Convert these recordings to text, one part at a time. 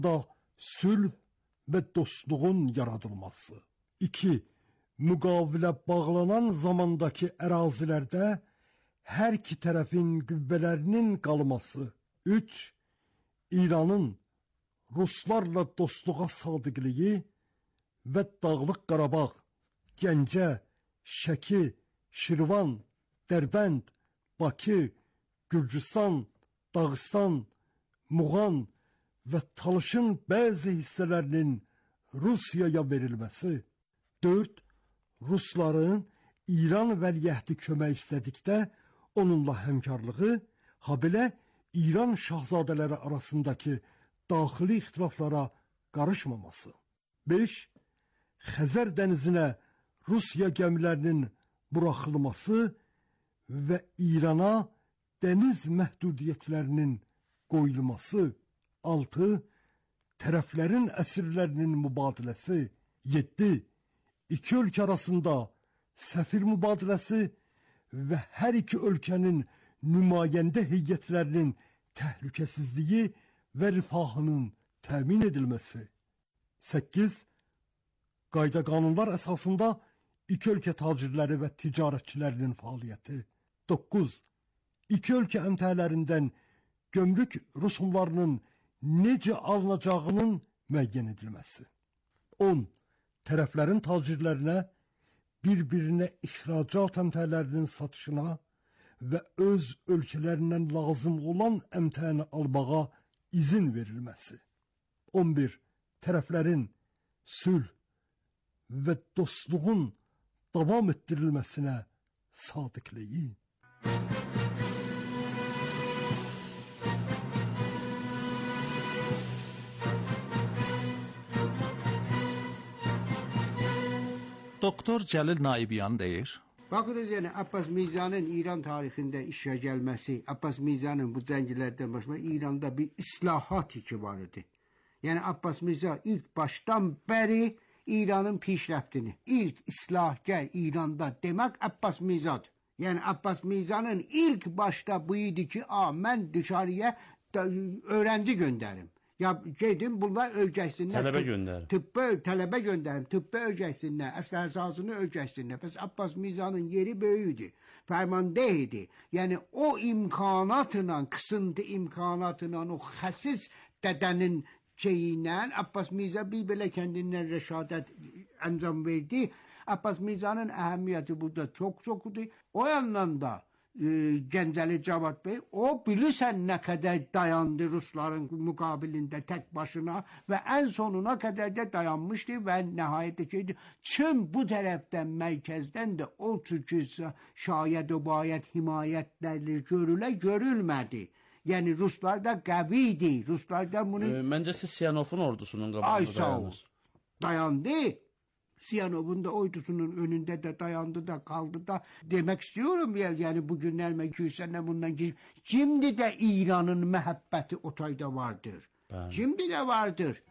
da sülh ve dostluğun yaradılması. 2. Müqavilə bağlanan zamandaki ərazilərdə hər iki tərəfin qüvvələrinin qalması. 3. İranın Ruslarla dostluğa sadiqliyi və Dağlıq Qarabağ, Gəncə, Şəki, Şirvan, Dərbənd, Bakı, Gürcüstan, Dağıstan, Muğan və Talışın bəzi hissələrinin Rusiyaya verilməsi. 4. Rusların İran vəliəhdi kömək istədikdə onunla həmkarlığı, habelə İran şahzadələri arasındakı daxili ixtilaflara qarışmaması. 5. Xəzər dənizinə Rusiya gəmilərinin buraxılması və İrana dəniz məhdudiyyətlərinin qoyulması. 6. Tərəflərin əsirlərinin mübadiləsi. 7. İki ölkə arasında səfir mübadiləsi və hər iki ölkənin nümayəndə heyətlərinin təhlükəsizliyi və rifahının təmin edilməsi. 8. Qayda qanunlar əsasında iki ölkə tacirləri və ticarətçilərinin fəaliyyəti. 9. İki ölkə əmtələrindən gömrük rüsumlarının necə alınacağının müəyyən edilməsi. 10. Tərəflərin tacirlərinə bir-birinə ixracat əmtələrinin satışına və öz ölkələrindən lazım olan əmtəni almağa izin verilməsi. 11. Tərəflərin sülh və dostluğun davam etdirilməsinə sadiqliyi. Doktor Cəlil Naibyan deyir. Bakınız yəni Abbas Mirzanın İran tarixində işə gəlməsi, Abbas Mirzanın bu cənglərdən başqa İranda bir islahat ki var idi. Yəni Abbas Mirza ilk başdan bəri İranın pişrəftini, ilk islahgər İranda demək Abbas Mirzadır. Yəni Abbas Mirzanın ilk başda bu idi ki, mən dışarıya öğrenci göndərim. Ya gedim bunlar öyrəşsinlər. Tələbə göndərim. Tələbə göndərim, tıbbə öyrəşsinlər, əsasını öyrəşsinlər. Pəs Abbas Mirzanın yeri böyüdü, fərmandeh idi. Yəni o imkanatla, qısıntı imkanatla, o xəsis dədənin şeyinlə Abbas Mirza bir belə kendindən rəşadət əncam verdi. Abbas Mirzanın əhəmiyyəti burada çox-çoxdur. O yandan da Gəncəli Cavad Bey, o bilirsən nə qədər dayandı Rusların müqabilində tək başına və ən sonuna qədər də dayanmışdı və nəhayətdə ki, çün bu tərəfdən, mərkəzdən də o çünki şayət o bayət himayətləri görülmədi. Yəni Ruslar da qəvi idi. Ruslar da bunu... Məncə siz Siyanovun ordusunun qabağında dayanır. Dayandı. Siyanov'un da ordusunun önünde de dayandı da kaldı da demek istiyorum ya, yani bugünler 200 sene bundan geçip şimdi de İran'ın mehabbeti otayda vardır. Şimdi de vardır.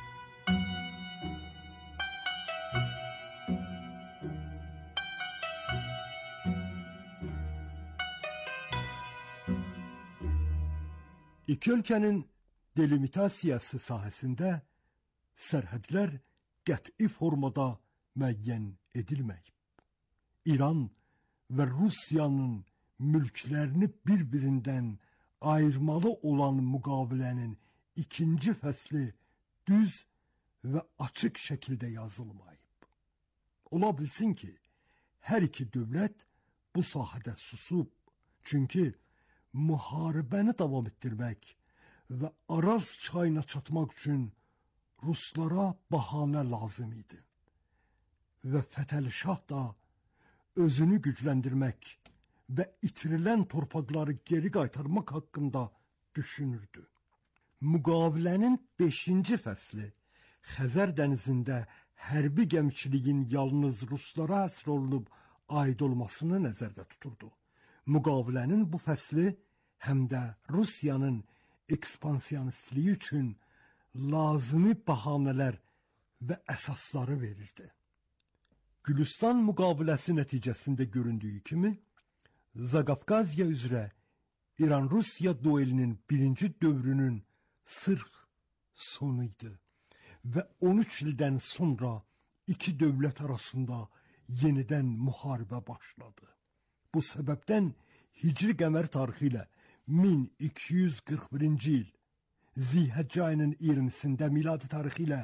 İki ölkənin delimitasiyası sahəsində sərhədlər qəti formada müəyyən edilməyib. İran və Rusiyanın mülklərini bir-birindən ayırmalı olan müqavilənin ikinci fəsli düz və açıq şəkildə yazılmayıb. Ola bilsin ki, hər iki dövlət bu sahədə susub, çünki müharibəni davam etdirmək və Araz çayına çatmaq üçün Ruslara bahanə lazım idi. Və Fətəli Şah da özünü gücləndirmək və itirilən torpaqları geri qaytarmaq haqqında düşünürdü. Müqavilənin 5-ci fəsli Xəzər dənizində hərbi gəmiçiliyin yalnız Ruslara əsr olunub aid olmasını nəzərdə tuturdu. Müqavilənin bu fəsli həm də Rusiyanın ekspansiyonistliyi üçün lazımi bahanələr və əsasları verirdi. Gülüstan müqaviləsi nəticəsində göründüyü kimi, Zaqafqaziya üzrə İran-Rusiya duelinin birinci dövrünün sırf sonuydu ve 13 ildən sonra iki dövlət arasında yeniden muharebe başladı. Bu sebepten Hicri qəmər tarixi ilə 1241-ci il Zilhəccə ayının 20-sində, miladi tarixi ilə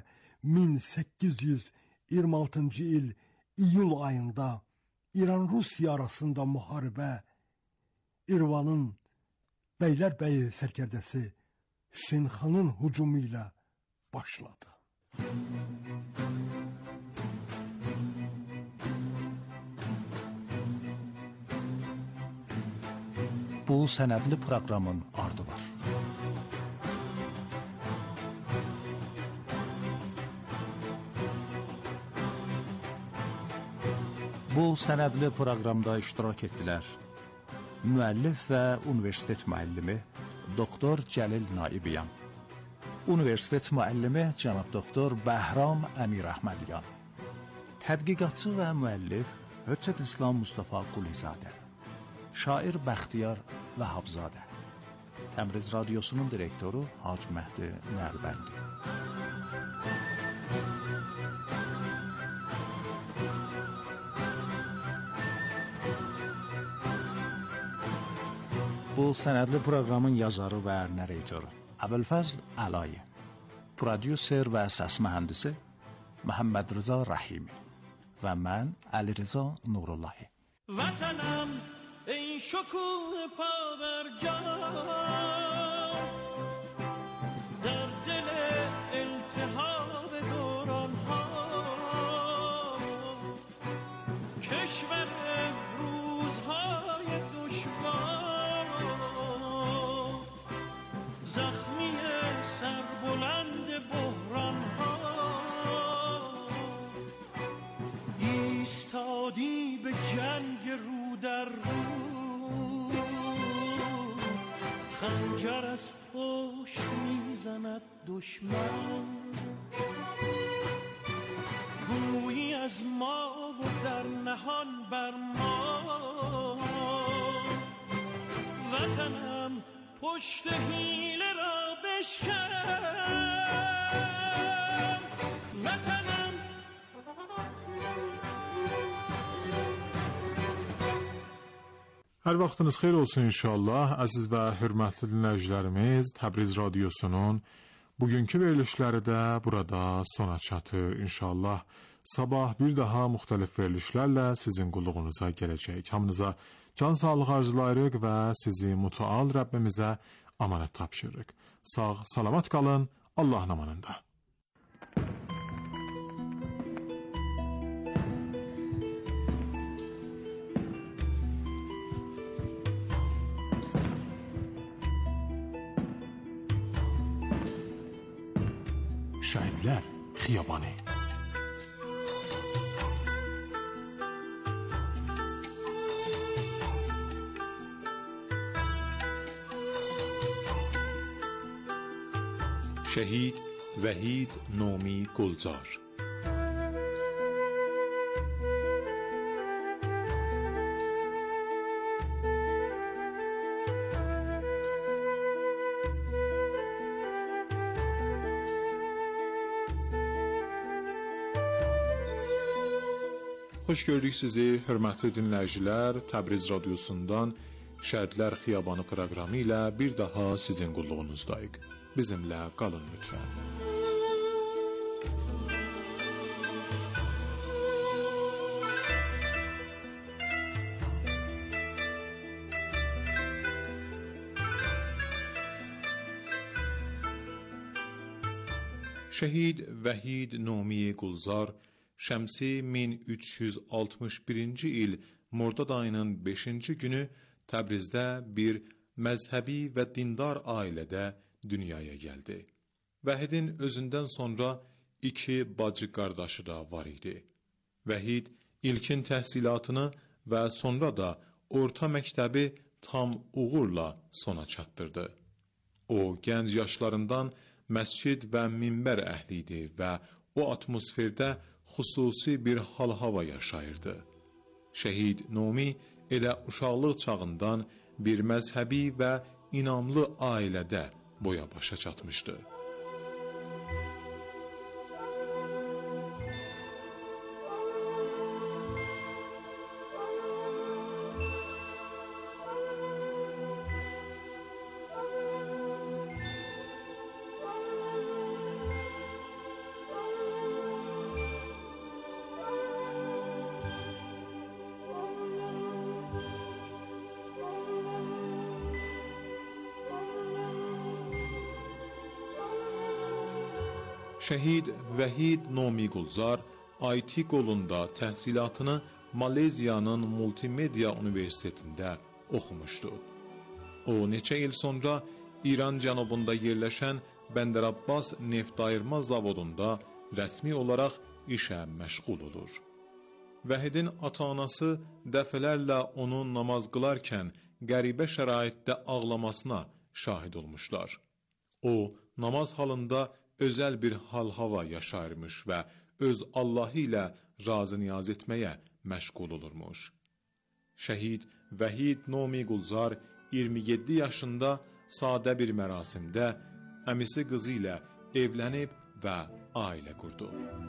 1826-cı il iyul ayında İran-Rusiya arasında muharebe İrvanın Beylərbəyi sərkərdəsi Hüseyn xanın hücumu ilə başladı. Bu sənədli proqramın ardı var. Bu sənədli proqramda iştirak etdilər müəllif və universitet müəllimi Doktor Cəlil Naibiyan, universitet müəllimi cənab Doktor Bəhram Əmirəhmədyan, tədqiqatçı və müəllif Höccət İslam Mustafa Qulizadə, şair Bəxtiyar Vəhabzadə, Təbriz Radiosunun direktoru Hacı Məhdi Nərbəndi. Bu sənədli proqramın yazarı və narratoru Əbülfəzl Əlayi, prodüser və səs mühəndisi Məhəmməd Rıza Rəhimi və mən Əli Rıza Nurullahi. Vətənəm ey şokun pavərcan, در دل التهاب دوران ها، کشور روزهای دشوار، زخمی سربلند بحران ها، ایستادی به جنگ رو در رو، خنجر از پشت میزند دشمن، گویی از ما و در نهان بر ما، وطنم پشت حیله را بشکن، وطنم. Hər vaxtınız xeyir olsun inşallah. Əziz və hörmətli dinləyicilərimiz, Təbriz Radiosunun bugünkü verilişləri də burada sona çatır inşallah. Sabah bir daha müxtəlif verilişlərlə sizin qulluğunuza gələcək. Hamınıza can sağlığı arzulayırıq və sizi mütəal Rəbbimizə amanət tapşırırıq. Sağ, salamat qalın, Allahın amanında. Şəhidlər Xiyabanı. شهید وحید نومی گلزار. Xoş gördük sizi, hörmətli dinləyicilər. Təbriz Radiosundan Şəhidlər Xiyabanı proqramı ilə bir daha sizin qulluğunuzdayıq. Bizimlə qalın lütfən. Şəhid Vəhid Nomi Gulzar şəmsi 1361-ci il Mordad ayının 5-ci günü Təbrizdə bir məzhəbi və dindar ailədə dünyaya gəldi. Vəhidin özündən sonra 2 bacı qardaşı da var idi. Vəhid ilkin təhsilatını və sonra da orta məktəbi tam uğurla sona çatdırdı. O, gənc yaşlarından məscid və minbər əhli idi və o atmosferdə xüsusi bir hal-hava yaşayırdı. Şəhid Nomi elə uşaqlıq çağından bir məzhəbi və inamlı ailədə boya başa çatmışdı. Şəhid Vəhid Nomi Qulzar IT qolunda təhsilatını Maleziyanın Multimedia Universitetində oxumuşdu. O, neçə il sonra İran cənubunda yerləşən Bəndər Abbas neft ayırma zavodunda rəsmi olaraq işə məşğul olur. Vəhidin ata-anası dəfələrlə onun namaz qılarkən qəribə şəraitdə ağlamasına şahid olmuşlar. O, namaz halında özəl bir hal-hava yaşayırmış və öz Allahı ilə razı niyaz etməyə məşğul olurmuş. Şəhid Vəhid Nomi Qulzar 27 yaşında sadə bir mərasimdə əmisi qızı ilə evlənib və ailə qurdu.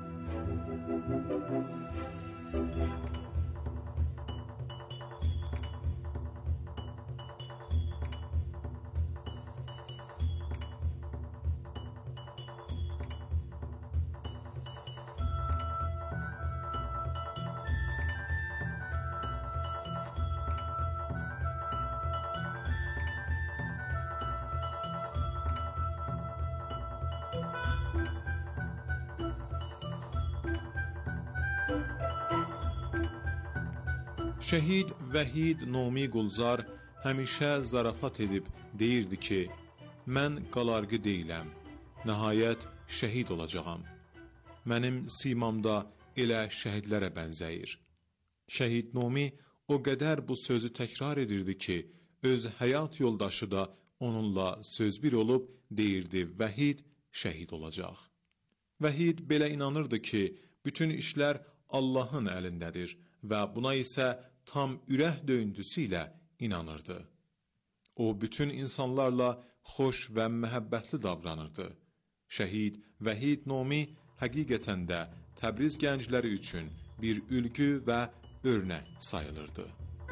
Şəhid Vəhid Nomi Qulzar həmişə zarafat edib deyirdi ki, mən qalarqı deyiləm, nəhayət şəhid olacağam. Mənim simamda elə şəhidlərə bənzəyir. Şəhid Nomi o qədər bu sözü təkrar edirdi ki, öz həyat yoldaşı da onunla söz bir olub deyirdi, Vəhid şəhid olacaq. Vəhid belə inanırdı ki, bütün işlər Allahın əlindədir və buna isə tam ürək döyüntüsü ilə inanırdı. O, bütün insanlarla xoş və məhəbbətli davranırdı. Şəhid Vəhid Nomi həqiqətən də Təbriz gəncləri üçün bir ülgü və örnək sayılırdı.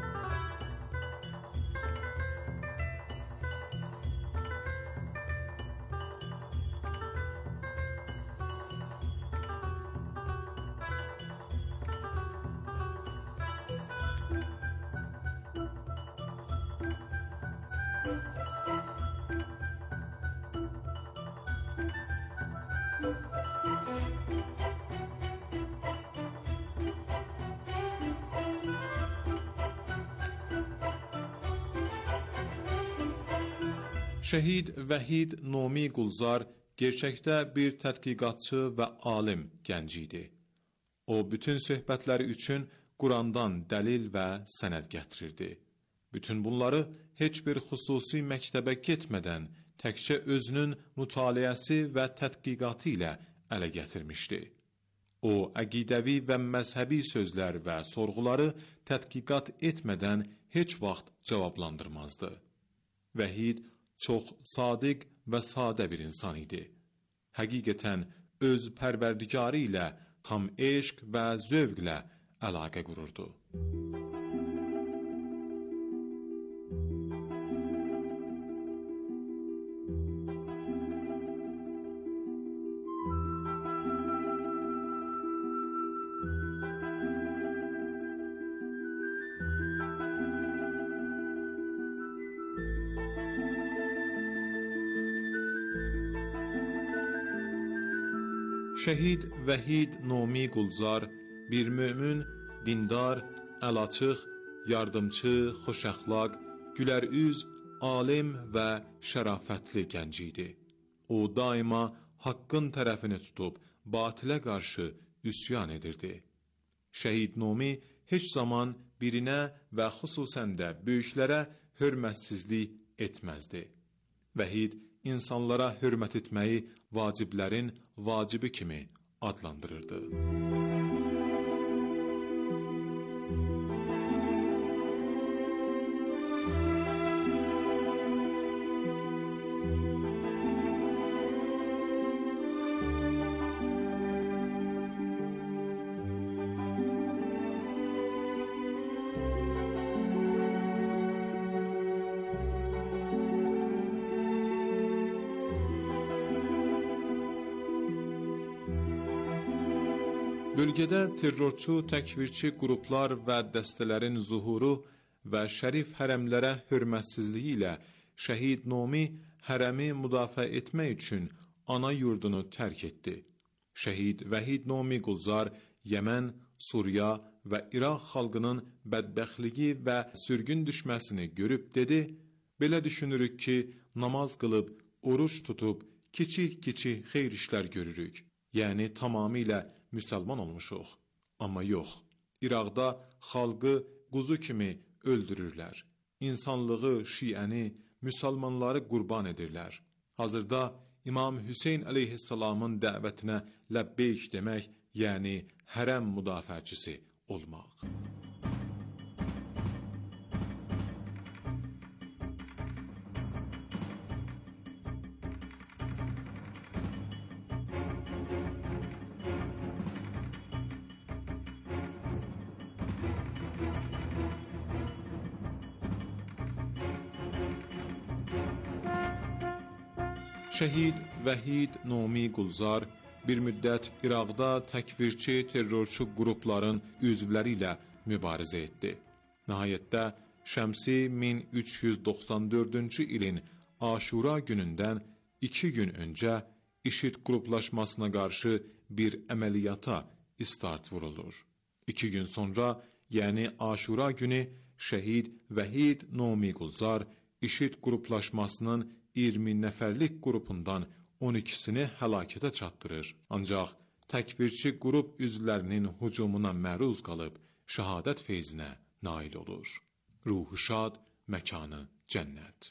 Şəhid Vəhid Nomi Qulzar gerçəkdə bir tədqiqatçı və alim gənc idi. O, bütün söhbətləri üçün Qurandan dəlil və sənəd gətirirdi. Bütün bunları heç bir xüsusi məktəbə getmədən təkcə özünün mütaliəsi və tədqiqatı ilə ələ gətirmişdi. O, əqidəvi və məzhəbi sözlər və sorğuları tədqiqat etmədən heç vaxt cavablandırmazdı. Vəhid çox sadiq və sadə bir insan idi. Həqiqətən öz pərverdigarı ilə tam eşq və zövqlə əlaqə qururdu. Şəhid Vəhid Nomi Qulzar bir mömin, dindar, əlaçıq, yardımçı, xoşəxlaq, gülərüz, alim və şərafətli gənc idi. O daima haqqın tərəfini tutub, batilə qarşı üsyan edirdi. Şəhid Nomi heç zaman birinə və xüsusən də böyüklərə hörmətsizlik etməzdi. Vəhid insanlara hörmət etməyi vaciblərin vacibi kimi adlandırırdı. Bölgədə terrorçu, təkfirçi qruplar və dəstələrin zuhuru və şərif hərəmlərə hörmətsizliyi ilə Şəhid Nomi hərəmi müdafiə etmək üçün ana yurdunu tərk etdi. Şəhid Vəhid Nomi Qulzar Yəmən, Suriya və İraq xalqının bədbəxtliyi və sürgün düşməsini görüb dedi, belə düşünürük ki, namaz qılıb, oruç tutub, kiçik-kiçik xeyir işlər görürük. Yəni tamamilə müsəlman olmuşuq. Amma yox, İraqda xalqı quzu kimi öldürürlər. İnsanlığı, şiəni, müsəlmanları qurban edirlər. Hazırda İmam Hüseyn əleyhissalamın dəvətinə ləbbeyk demək, yəni hərəm müdafiəçisi olmaq. Şəhid Vəhid Nomi Qulzar bir müddət İraqda təkfirçi, terrorçu qrupların üzvləri ilə mübarizə etdi. Nəhayətdə Şəmsi 1394-cü ilin Aşura günündən 2 gün öncə IŞİD qruplaşmasına qarşı bir əməliyyata start vurulur. 2 gün sonra, yəni Aşura günü, Şəhid Vəhid Nomi Qulzar IŞİD qruplaşmasının 20 nəfərlik qrupundan 12-sini həlakətə çatdırır. Ancaq təkfirçi qrup üzvlərinin hücumuna məruz qalıb şəhadət feyzinə nail olur. Ruhu şad, məkanı cənnət.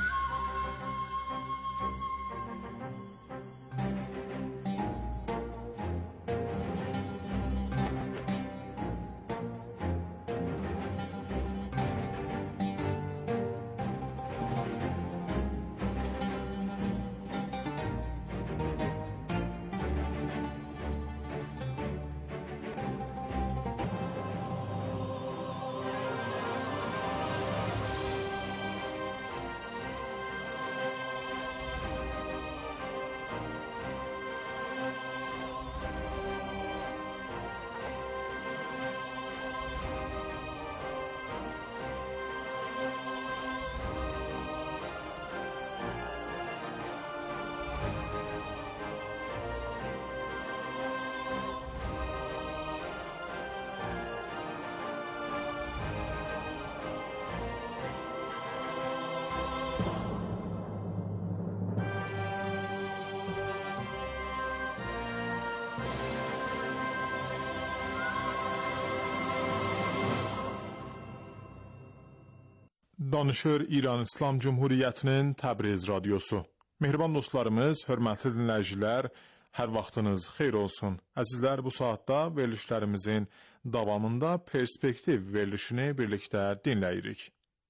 Danışır İran İslam Cumhuriyyətinin Təbriz radiosu. Mehriban dostlarımız, hörmətli dinləyicilər, hər vaxtınız xeyir olsun. Əzizlər, bu saatda verilişlərimizin davamında perspektiv verilişini birlikdə dinləyirik.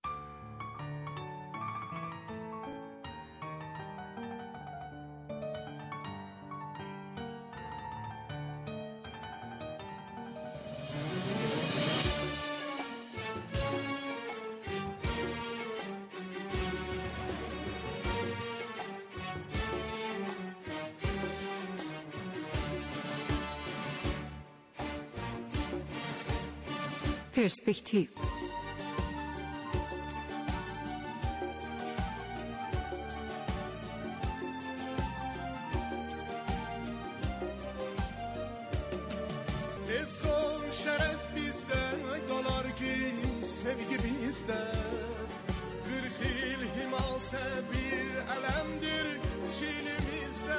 Perspektiv. Son şeref bizde kalar ki sevgi bizde. 40 yıl himase bir elemdir çilimizde.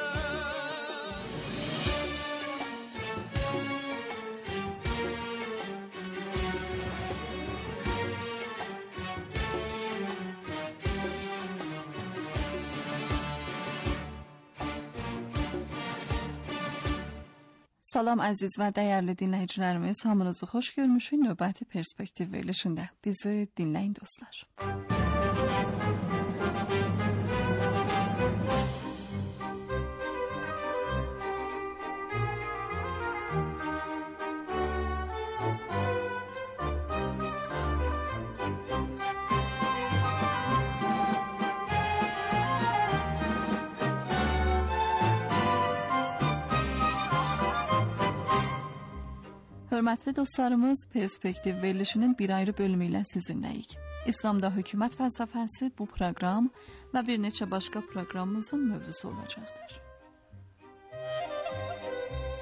Salam əziz və dəyərli dinləyicilərimiz, hamınızı xoş görmüşük növbəti perspektiv verilişində. Bizi dinləyin dostlar. Hörmətli dostlarımız, perspektiv verilişinin bir ayrı bölümü ilə sizinləyik. İslamda hökumət fəlsəfəsi bu proqram və bir neçə başqa proqramımızın mövzusu olacaqdır.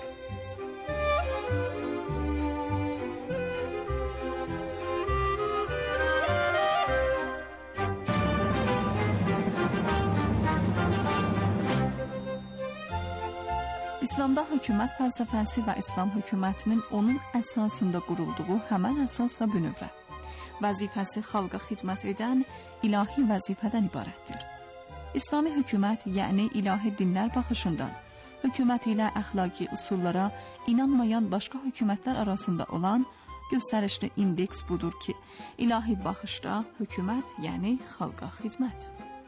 İslamda hökumət fəlsəfəsi və İslam hökumətinin onun əsasında qurulduğu həmən əsas və bünövrə, vəzifəsi xalqa xidmət edən ilahi vəzifədən ibarətdir. İslami hökumət, yəni ilahi dinlər baxışından, hökumət ilə əxlaqi usullara inanmayan başqa hökumətlər arasında olan göstərişli indeks budur ki, ilahi baxışda hökumət, yəni xalqa xidmət.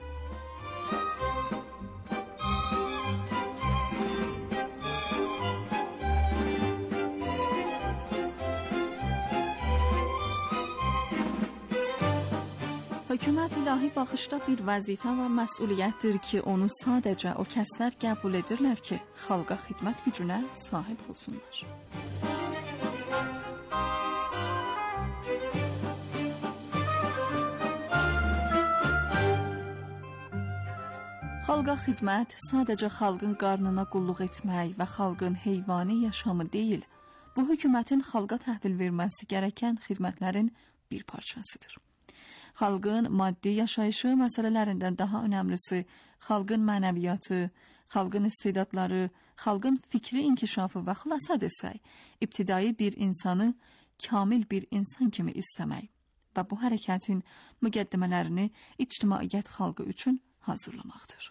Hökumət ilahi baxışda bir vəzifə və məsuliyyətdir ki, onu sadəcə o kəslər qəbul edirlər ki, xalqa xidmət gücünə sahib olsunlar. Xalqa xidmət sadəcə xalqın qarnına qulluq etmək və xalqın heyvani yaşamı deyil, bu hökumətin xalqa təhvil verməsi gərəkən xidmətlərin bir parçasıdır. Xalqın maddi yaşayışı məsələlərindən daha önəmlisi xalqın mənəviyyatı, xalqın istedadları, xalqın fikri inkişafı və xülasə desək, ibtidai bir insanı kamil bir insan kimi istəmək və bu hərəkətin müqəddimələrini ictimaiyyət xalqı üçün hazırlamaqdır.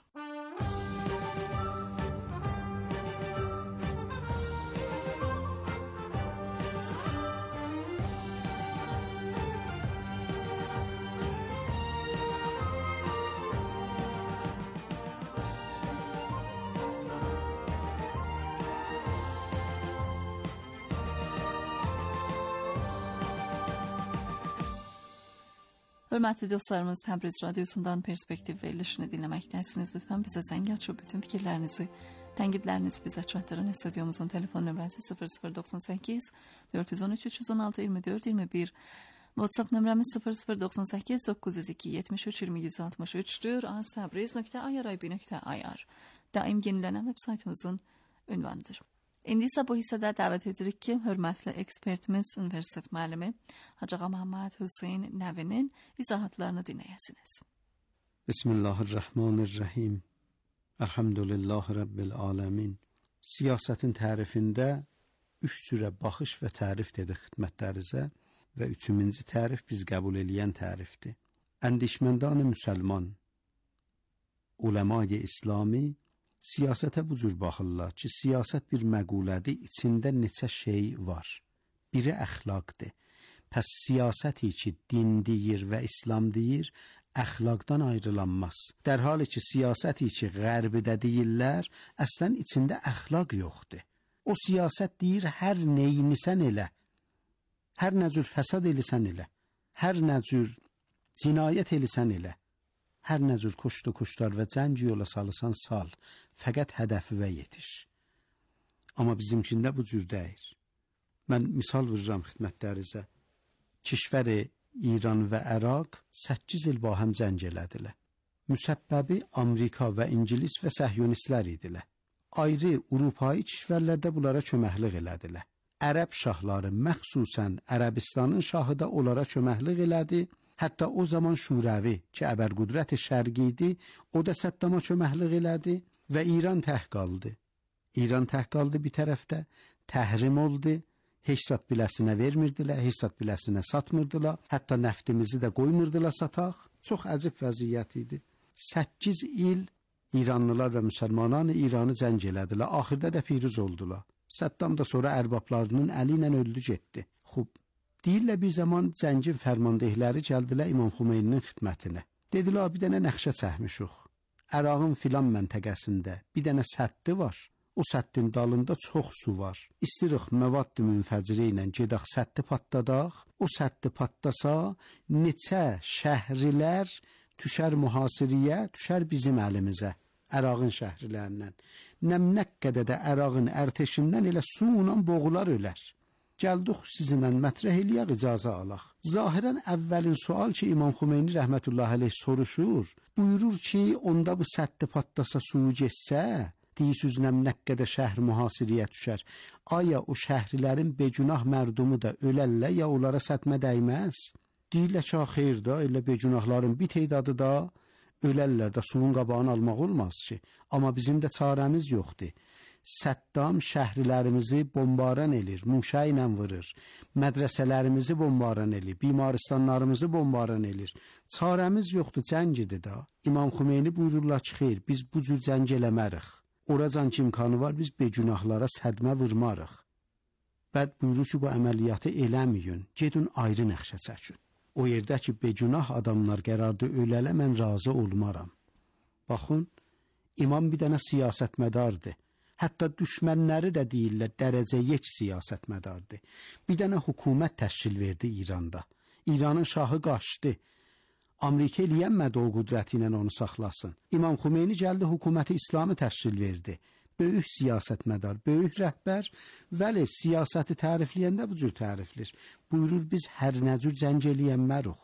Hörmətli dostlarımız, Təbriz Radyosu'ndan Perspektiv verilişini dinləməkdəsiniz. Lütfen bizə zəng açıb bütün fikirlərinizi, tənqidlərinizi bizə çatdırın. Stüdyomuzun telefon nömrəsi 0098 413 316 24 21. WhatsApp nömrəmiz 0098 902 73 20 163'dür. aztabriz.irib.ir daim yenilənən web saytımızın ünvanıdır. İndi isə bu hissədə dəvət edirik ki, hörmətli ekspertimiz, universitet müəllimi Hacı Ağa Məhəmməd Hüseyn Nəvinin izahatlarını dinləyəsiniz. Bismillahirrahmanirrahim. Elhamdülillahi Rabbil alemin. Siyasetin tərifində 3 cürə baxış və tərif dedik xidmətlərinizə və 3-cü tərif biz qəbul eləyən tərifdir. Əndişməndan müsəlman, uləma-i İslami siyasətə bu cür baxırlar ki, siyasət bir məqulədir, içində neçə şey var. Biri əxlaqdır. Pəs siyasəti ki, din deyir və İslam deyir, əxlaqdan ayrılanmaz. Dərhali ki, siyasəti ki, qərbidə deyirlər, əslən içində əxlaq yoxdur. O siyasət deyir, hər neynisən elə, hər nə cür fəsad elisən elə, hər nə cür cinayət elisən elə, hər nə cür kuşlar və cəng yola salısan sal, fəqət hədəfivə yetiş. Amma bizimkində bu cür deyir. Mən misal vururam xidmətlərinizə. Kişvəri İran və Əraq 8 il bahəm cəng elədilər. Müsəbbəbi Amerika və İngilis və səhyonistlər idilər. Ayrı Avropai kişvərlərdə bunlara köməklik elədilər. Ərəb şahları, məxsusən Ərəbistanın şahı da onlara köməklik elədi. Hətta o zaman Şurəvi ki, əbərqudrət-i şərqi idi, o da Səddama köməklik elədi və İran tək qaldı. İran tək qaldı bir tərəfdə, təhrim oldu, heç zat biləsinə vermirdilər, heç zat biləsinə satmırdılar, hətta nəftimizi də qoymurdular sataq. Çox əcib vəziyyət idi. 8 il İranlılar və müsəlmanlar İranı cəng elədilər, axırda da piruz oldular. Səddam da sonra ərbablarının əli ilə öldü getdi. Xub. Deyirlər bir zaman cəngin fərmandehləri gəldilər İmam Xumeyninin xidmətinə. Dedilər, bir dənə nəxşə çəkmişik. Ərağın filan məntəqəsində bir dənə səddi var. O səddin dalında çox su var. İstirik məvaddı münfəciri ilə gedək səddi patladaq. O səddi patlasa, neçə şəhrilər düşər mühasiriyə, düşər bizim əlimizə. Ərağın şəhrilərindən. Nəmnəq-qədə də Ərağın ərteşindən elə su ilə boğular ölər. Gəldik sizinlə mətrəh eləyək, icazə alaq. Zahirən əvvəlin sual ki, İmam Xumeyni rəhmətullahi aleyh soruşur, buyurur ki, onda bu səddi patlasa suyu geçsə, deyirsiniz nəmnəqqədə şəhr mühasiriyə düşər. Aya o şəhrilərin becünah mərdumu da ölərlər, ya onlara sətmə dəyməz? Deyirlər ki, xeyr da, elə becünahların bir teydadı da ölərlər də suyun qabağını almaq olmaz ki. Amma bizim də çarəmiz yoxdur. Səddam şəhərlərimizi bombaran edir, muşa ilə vurur. Mədrəsələrimizi bombaran edir, bimarstanlarımızı bombaran edir. Çarəmiz yoxdur, cəngidir da. İmam Xümeyni buyururlar ki, xeyr, biz bu cür cəng eləmərik. Oracan ki imkanı var, biz begünahlara sədmə vurmarıq. Bəd buyurur ki, bu əməliyyatı eləməyin, gedin ayrı nəxşə çəkin. O yerdə ki, begünah adamlar qərarda ölələ, mən razı olmaram. Baxın, imam bir dənə siyasətmədardır. Hətta düşmənləri də deyirlər, dərəcə yek siyasətmədardır. Bir dənə hökumət təşkil verdi İranda. İranın şahı qaçdı. Amerika eləyənmədi o qüdrəti ilə onu saxlasın. İmam Xümeyni gəldi, hökuməti İslamı təşkil verdi. Böyük siyasətmədar, böyük rəhbər, vəli siyasəti tərifləyəndə bu cür təriflir. Buyurur, biz hər nə cür cəng eləyənməruq.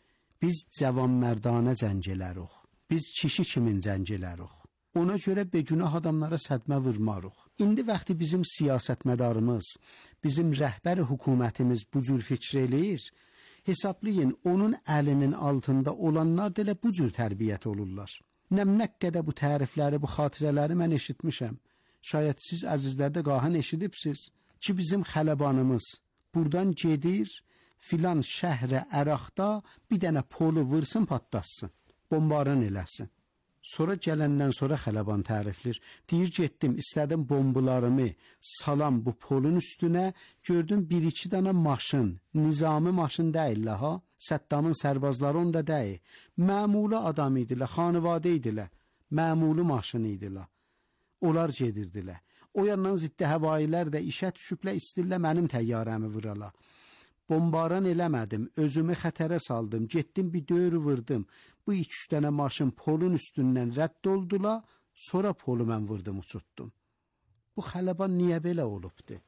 Biz cavan mərdanə cəng eləruq. Biz kişi kimin cəng eləruq. Ona görə begünah adamlara sədmə vurmarıq. İndi vaxtı bizim siyasətmədarımız, bizim rəhbər hökumətimiz bu cür fikr eləyir, hesablayın, onun əlinin altında olanlar da elə bu cür tərbiyyət olurlar. Nə qədər bu tərifləri, bu xatirələri mən eşitmişəm. Şayət siz əzizlər də qahan eşidibsiz ki, bizim xələbanımız buradan gedir, filan şəhrə Əraqda bir dənə polu vursun, patlatsın, bombaran eləsin. Sonra gələndən sonra xələban təriflir. Deyir, getdim, istədim bombularımı salam bu polun üstünə, gördüm bir-iki dənə maşın, nizami maşın deyil ha, Səddamın sərbazları onda deyil. Məmulu adam idilər, xanıvadə idilər, məmulu maşın idilər. Onlar gedirdilər. O yandan ziddi həvailər də işə düşüblə istirlə mənim təyyarəmi vurala. Bombaran eləmədim, özümü xətərə saldım, getdim bir döyür vurdum. Bu 2-3 dənə maşın polun üstündən rədd oldular, sonra polu mən vurdum, uçutdum. Bu xələban niyə belə olubdu?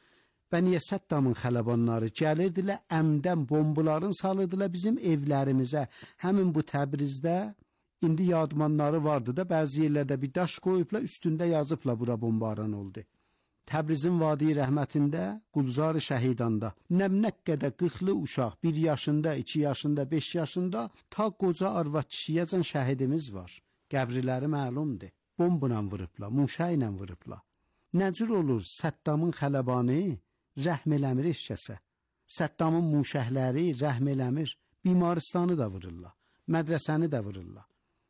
Və niyə Səddamın xələbanları gəlirdilər, əmdən bombuların salırdılar bizim evlərimizə. Həmin bu Təbrizdə, indi yadmanları vardı da, bəzi yerlərdə bir daş qoyublar, üstündə yazıblar bura bombaran oldu. Təbrizin vadi rəhmətində, Qulzar-ı Şəhidanda, nə qədər 40'lı uşaq, 1 yaşında, 2 yaşında, 5 yaşında, ta qoca arvad kişiyəcən şəhidimiz var. Qəbriləri məlumdur. Bombla vurublar, muşa ilə vurublar. Nəcür olur Səddamın xələbanı rəhm eləmir heç kəsə. Səddamın muşəhləri rəhm eləmir, bimaristanı da vururlar, mədrəsəni də vururlar.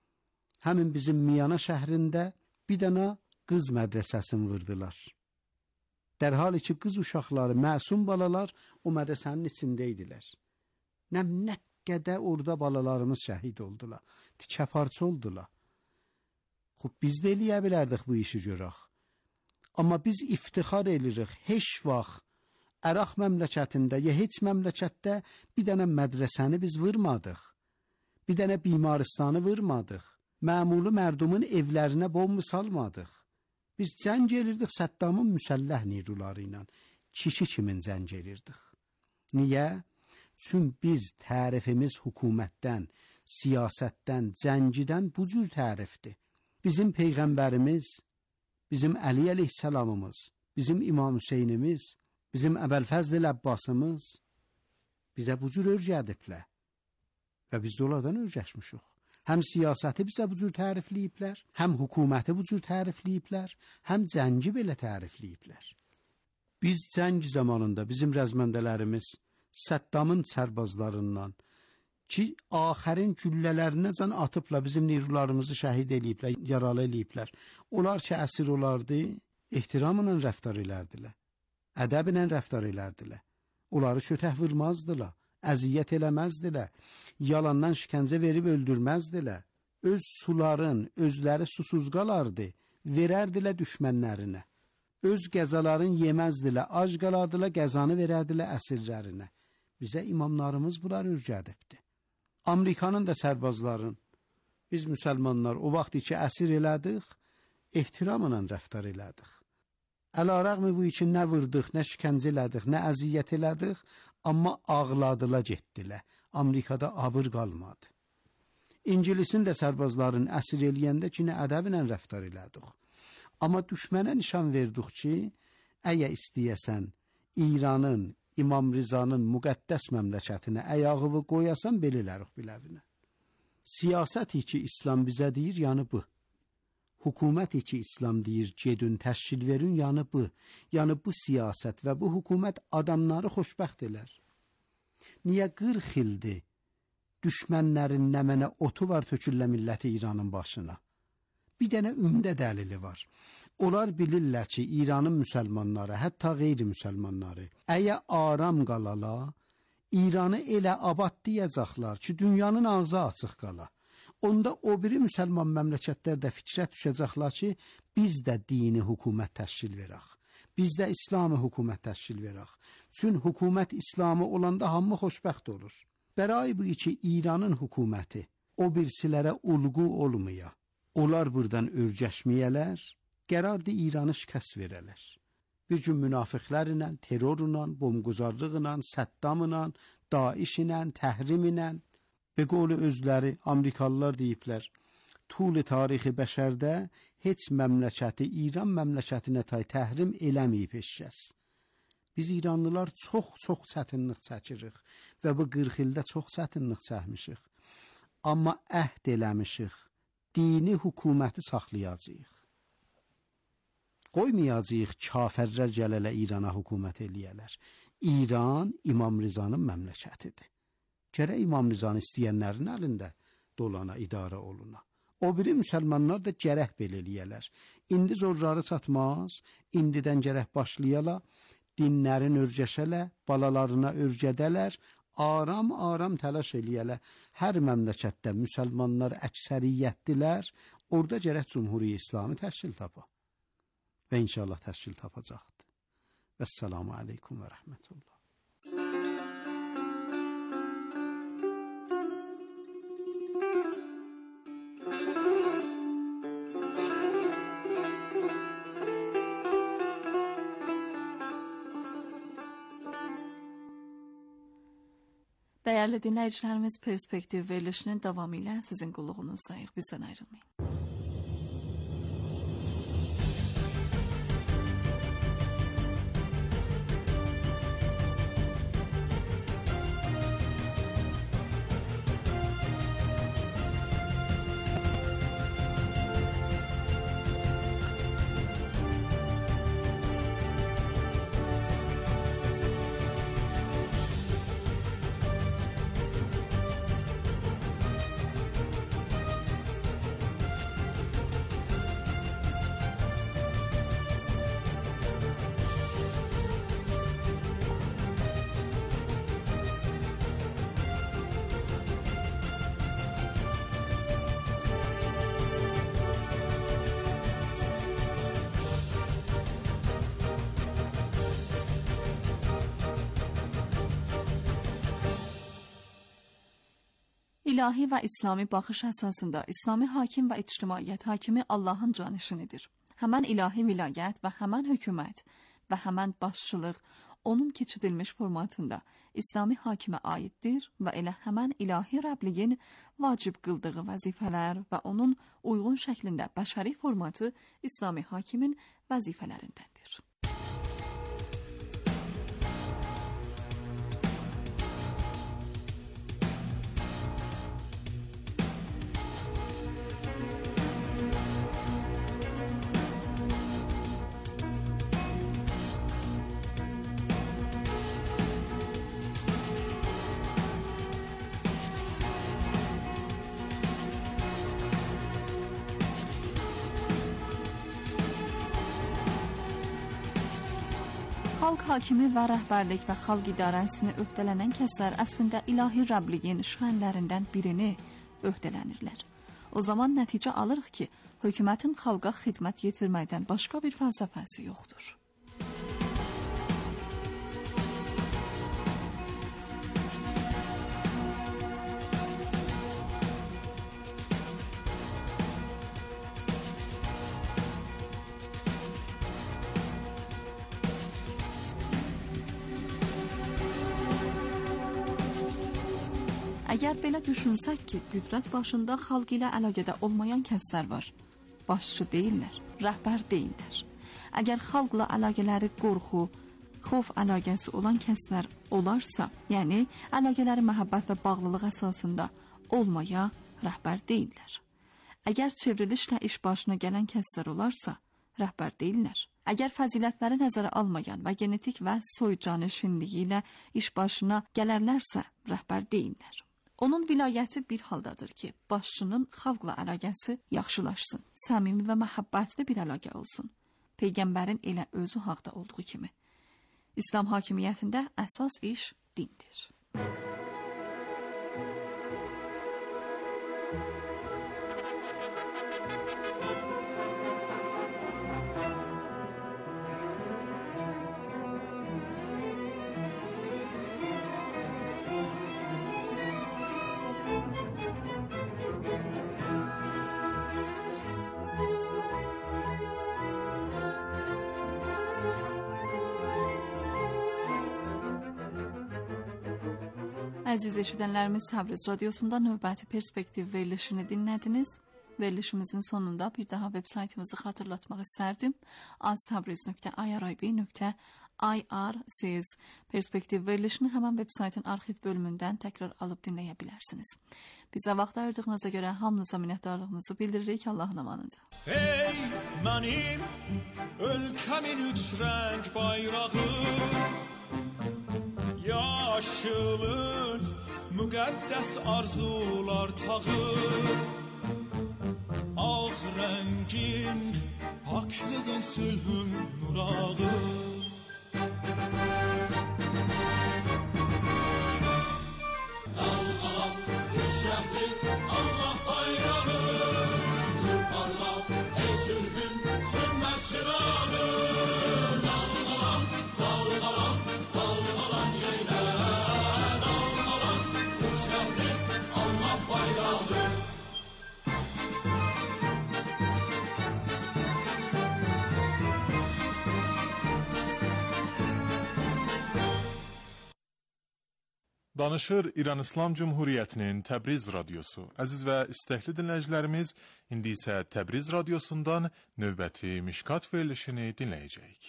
Həmin bizim Miyana şəhrində bir dənə qız mədrəsəsini vurdular. Dərhal ki, qız uşaqları, məsum balalar o mədrəsənin içində idilər. Nə qədər orada balalarımız şəhid oldular, tikəparça oldular. Xub, biz də eləyə bilərdik bu işi görək. Amma biz iftixar edirik, heç vaxt Əraq məmləkətində, ya heç məmləkətdə bir dənə mədrəsəni biz vurmadıq. Bir dənə bimaristanı vurmadıq. Məmulu mərdumun evlərinə bomba salmadıq. Biz cəng elirdik Səddamın müsəlləh niruları ilə. Kişi kimin cəng elirdik. Niyə? Çünki biz tərifimiz hökumətdən, siyasətdən, cəngidən bu cür tərifdir. Bizim Peyğəmbərimiz, bizim Əli əleyhissalamımız, bizim İmam Hüseynimiz, bizim Əbəlfəzl Əbbasımız bizə bu cür öyrədiblər və biz də onlardan öyrəşmişik. Həm siyasəti bizə bu cür tərifləyiblər, həm hökuməti bu cür tərifləyiblər, həm cəngi belə tərifləyiblər. Biz cəng zamanında bizim rəzməndələrimiz Səddamın sərbazlarından ki, axərin güllələrinəcən atıbla bizim nirularımızı şəhid eləyiblər, yaralı eləyiblər. Onlar ki, əsir olardı, ehtiramla rəftar edərdilər. Ədəblə rəftar edərdilər. Onları şötəh vurmazdılar, əziyyət eləməzdilər, yalandan şikəncə verib öldürməzdilər. Öz suların, özləri susuz qalardı, verərdilər düşmənlərinə. Öz qəzaların yeməzdilər, ac qalardılar, qəzanı verərdilər əsirlərinə. Bizə imamlarımız bunlar öyrədibdir. Amerikanın da sərbazların, biz müsəlmanlar o vaxt ki əsir elədik, ehtiramla rəftar elədik. Əlarəğmi bu üçün nə vurdıq, nə şikəncə elədik, nə əziyyət elədik, amma ağladılar, getdilər. Amerikada abır qalmadı. İngilisin də sərbazların əsir eləyəndə ki, nə ədəblə rəftar elədik. Amma düşmənə nişan verdik ki, əgər istəyəsən İranın, İmam Rizanın müqəddəs məmləkətinə əyağıvı qoyasan, belə elərik biləvinə. Siyasəti ki, İslam bizə deyir, yəni bu. Hökuməti ki, İslam deyir, gedin təşkil verin, yəni bu. Yəni bu siyasət və bu hökumət adamları xoşbəxt elər. Niyə 40 ildir düşmənlərin nə mənə otu var töküllə milləti İranın başına? Bir dənə ümdə dəlili var. Onlar bilirlər ki, İranın müsəlmanları, hətta qeyri-müsəlmanları, əgər aram qalala, İranı elə abadlayacaqlar ki, dünyanın ağzı açıq qala. Onda o biri müsəlman məmləkətlər də fikrə düşəcəklər ki, biz də dini hökumət təşkil verək. Biz də İslami hökumət təşkil verək. Çünki hökumət İslamı olanda hamı xoşbəxt olur. Bəray bu ki, İranın hökuməti o birisilərə ulğu olmaya. Onlar buradan örgəşməyələr, qərardır İranı şikəst verələr. Bir gün münafiqlərlə, terrorla, bombguzarlıqla, Səddamla, Daişlə, təhrimlə və qolu özləri Amerikalılar deyiblər. Tul tarixi bəşərdə heç məmləkəti İran məmləkətinə tay təhrim eləməyib heç kəs. Biz İranlılar çox çətinlik çəkirik və bu 40 ildə çox çətinlik çəkmişik. Amma əhd eləmişik, dini hökuməti saxlayacağıq. Qoymayacağıq kafirlər gələlə İrana hökumət eləyələr. İran İmam Rizanın məmləkətidir. Gərək İmam Rizanı istəyənlərin əlində dolana, idarə oluna. O biri müsəlmanlar da gərək belə eləyələr. İndi zorları çatmaz, indidən gərək başlayala, dinlərin örgəşələ, balalarına örgədələr, aram təlaş eləyələ. Hər məmləkətdə müsəlmanlar əksəriyyətdilər, orada gərək Cumhuriyyə İslami təşkil tapa. Və inşallah təşkil tapacaqdır. Vəssalamu aleykum və rəhmətullah. Dəyərli dinləyicilərimiz, Perspektiv verilişinin davamı ilə sizin qulluğunuzdayıq. Bizdən ayrılmayın. İlahi və İslami baxış əsasında İslami hakim və ictimaiyyət hakimi Allahın canişinidir. Həmən ilahi vilayət və həmən hökumət və həmən başçılıq onun keçidilmiş formatında İslami hakimə aiddir və elə həmən ilahi Rəbliyin vacib qıldığı vəzifələr və onun uyğun şəklində bəşəri formatı İslami hakimin vəzifələrindəndir. Xalq hakimi və rəhbərlik və xalq idarəsini öhdələnən kəslər əslində ilahi Rəbliyin şənlərindən birini öhdələnirlər. O zaman nəticə alırıq ki, hökumətin xalqa xidmət yetirməkdən başqa bir fəlsəfəsi yoxdur. Əgər belə düşünsək ki, qüdrət başında xalq ilə əlaqədə olmayan kəslər var, başçı deyirlər, rəhbər deyirlər. Əgər xalqla əlaqələri qorxu, xof əlaqəsi olan kəslər olarsa, yəni əlaqələri məhəbbət və bağlılıq əsasında olmaya rəhbər deyirlər. Əgər çevrilişlə iş başına gələn kəslər olarsa, rəhbər deyillər. Əgər fəzilətləri nəzərə almayan və genetik və soy canişinliyi ilə iş başına gələrlərsə, rəhbər deyillər. Onun vilayəti bir haldadır ki, başçının xalqla əlaqəsi yaxşılaşsın, səmimi və məhəbbətli bir əlaqə olsun. Peyğəmbərin elə özü haqda olduğu kimi. İslam hakimiyyətində əsas iş dindir. Əziz eşidənlərimiz, Təbriz Radiosunda növbəti perspektiv verilişini dinlədiniz. Verilişimizin sonunda bir daha web saytımızı xatırlatmaq istərdim. aztabriz.irib.ir siz perspektiv verilişini həmən web saytın arxiv bölümündən təkrar alıb dinləyə bilərsiniz. Bizə vaxt ayırdığınıza görə hamınıza minnətdarlığımızı bildiririk. Allahın amanında. Ey mənim ölkəmin üç rəng bayrağı, yaşılın müqəddəs arzular tağı, ağ rəngin paklığın sülhün nurağı. Dalğalan üç rəngli Allah bayrağı, nur parlaq ey sülhün sönməz çırağı. Dalğalan, dalğalan, dalğalan yeylə, dalğalan üç rəngli Allah bayrağı. Danışır İran İslam Cumhuriyyətinin Təbriz Radiosu. Əziz və istəkli dinləyicilərimiz, indi isə Təbriz Radiosundan növbəti Mişkat verilişini dinləyəcəyik.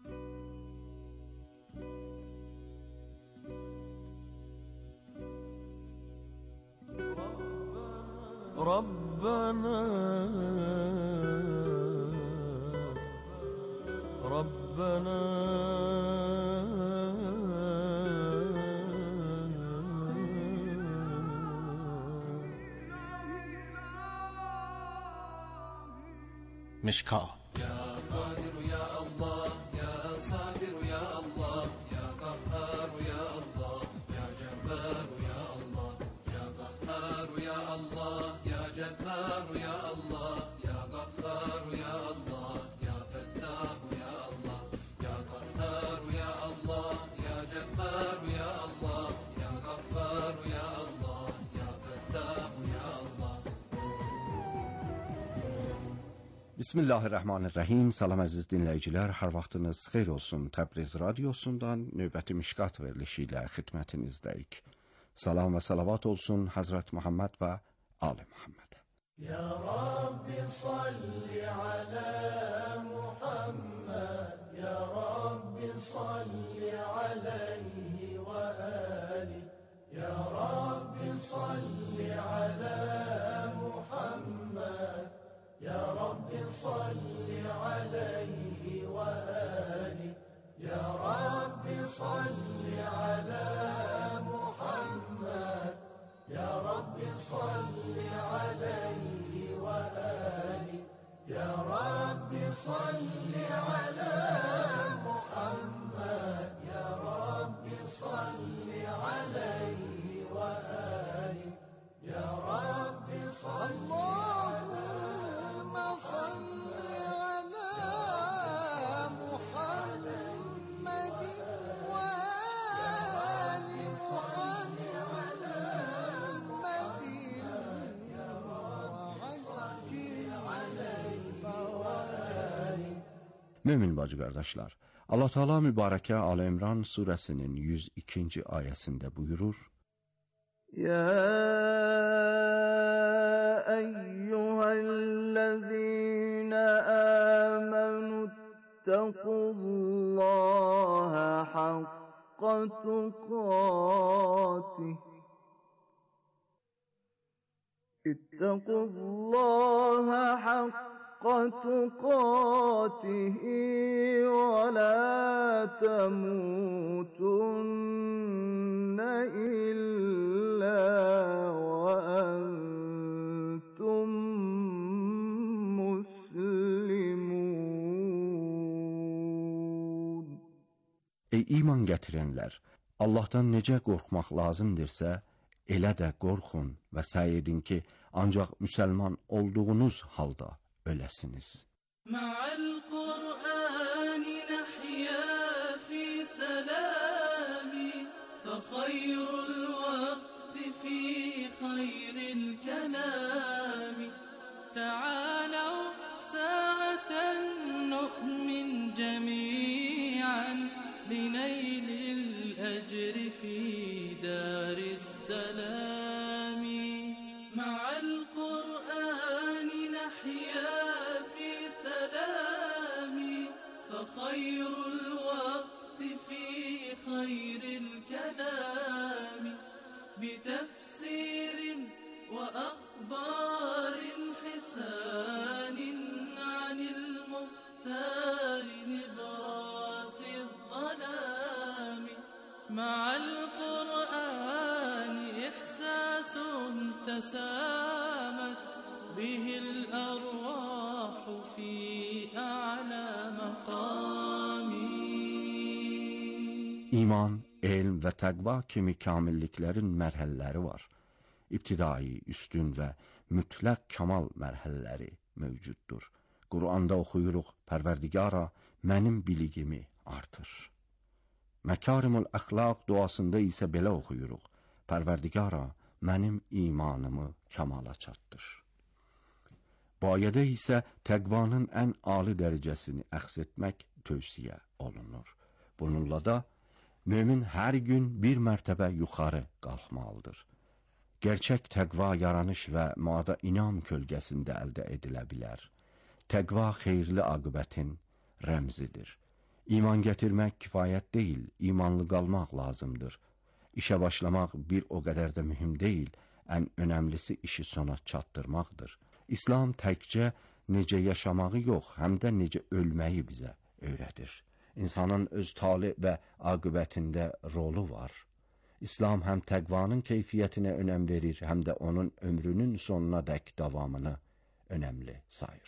Rabbana Rabbana مشکات Ya Kadir ya Allah, ya Satir ya Allah, ya Kahhar ya Allah, ya Cebbar ya Allah, ya Kahhar ya Allah, ya Cebbar ya Allah, ya Kahhar ya Allah, ya Fettah ya Allah, ya Kahhar ya Allah, ya Cebbar ya Allah, ya Kahhar ya Allah, ya Fettah ya Allah. Bismillahirrahmanirrahim. Salam əziz dinləyicilər, hər vaxtınız xeyir olsun. Təbriz Radiosundan növbəti Mişkat verilişi ilə xidmətinizdəyik. Salam və salavat olsun Həzrət Muhammed və Ali Muhammed. Ya Rabbi salli ala Muhammed, Ya Rabbi salli alayhi və ali, Ya Rabbi salli ala Muhammed, Ya Rabbi salli alayhi və ali, Ya Rabbi salli ala Muhammed, Ya Rabbi salli alayhi və ali, Ya Rabbi salli ala Muhammed, Ya Rabbi salli alayhi və ali, Ya Rabbi salli Mömin bacı qardaşlar, Allah Teala mübarəkə Ali İmran surəsinin 102-ci ayəsində buyurur: Ya eyyuhellezine amenu ittaqullaha hakka tuqatih اتقوا الله حق تقاته ولا تموتن إلا وأنتم مسلمون. Ey iman gətirənlər, Allahdan necə qorxmaq lazımdırsa, elə də qorxun və səy edin ki, ancaq müsəlman olduğunuz halda öləsiniz. Ma'al Qur'an nahya fi salami fa khayrul waqti fi khayril kalam ta'alaw sa'atan nu'min jami'an لنيل الأجر في دار السلام مع القرآن نحيا في سلام فخير الوقت في خير الكلام بتفسير وأخبار حسان عن المختار نبراس الظلام مع القرآن إحساس تسامت به الأرواح في أعلى مقام. İman, elm və təqva kimi kamilliklərin mərhələləri var. İbtidai, üstün və mütləq kamal mərhələləri mövcuddur. Qur'anda oxuyuruq, Pərverdigara mənim biligimi artır. Məkarimul əxlaq duasında isə belə oxuyuruq, Pərverdigara mənim imanımı kamala çatdır. Bu ayədə isə təqvanın ən ali dərəcəsini əxz etmək tövsiyə olunur. Bununla da mömin hər gün bir mərtəbə yuxarı qalxmalıdır. Gerçək təqva yaranış və mada inam kölgəsində əldə edilə bilər. Təqva xeyirli aqibətin rəmzidir. İman gətirmək kifayət deyil, imanlı qalmaq lazımdır. İşə başlamaq bir o qədər də mühüm deyil, ən önəmlisi işi sona çatdırmaqdır. İslam təkcə necə yaşamağı yox, həm də necə ölməyi bizə öyrədir. İnsanın öz tali və aqibətində rolu var. İslam həm təqvanın keyfiyyətinə önəm verir, həm də onun ömrünün sonuna dək davamını önəmli sayır.